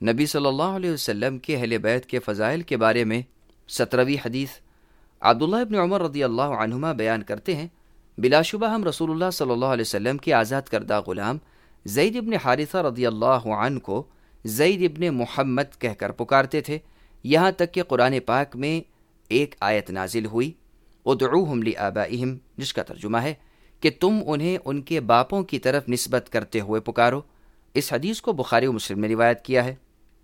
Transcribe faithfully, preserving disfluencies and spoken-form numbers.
नबी सल्लल्लाहु अलैहि वसल्लम के अहले बैत के फ़ज़ाइल के बारे में सत्रहवीं हदीस। अब्दुल्लाह इब्न उमर रज़ियल्लाहु अन्हुमा बयान करते हैं, बिलाशुबा हम रसूलुल्लाह सल्लल्लाहु अलैहि वसल्लम के आज़ाद करदा ग़ुलाम ज़ैद इब्न हारिसा रज़ियल्लाहु अन्हु को ज़ैद इब्न मुहम्मद कहकर पुकारते थे, यहाँ तक कि कुरान पाक में एक आयत नाजिल हुई, उदऊहुम लिआबाइहिम, जिसका तर्जुमा है कि तुम उन्हें उनके बापों की तरफ निस्बत करते हुए पुकारो। इस हदीस को बुखारी और मुस्लिम ने रिवायत किया है।